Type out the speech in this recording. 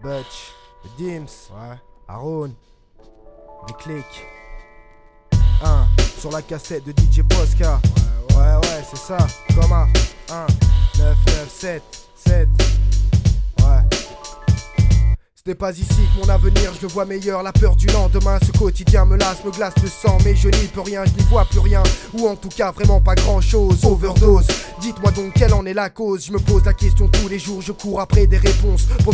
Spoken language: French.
Butch, Dims, ouais, Aaron, les clics. Sur la cassette de DJ Posca. Ouais, c'est ça. Comme un 9, 9, 7, 7. Ce n'est pas ici que mon avenir, je le vois meilleur. La peur du lendemain, ce quotidien me lasse, me glace le sang. Mais je n'y peux rien, je n'y vois plus rien. Ou en tout cas vraiment pas grand chose. Overdose, dites-moi donc quelle en est la cause. Je me pose la question tous les jours, je cours après des réponses.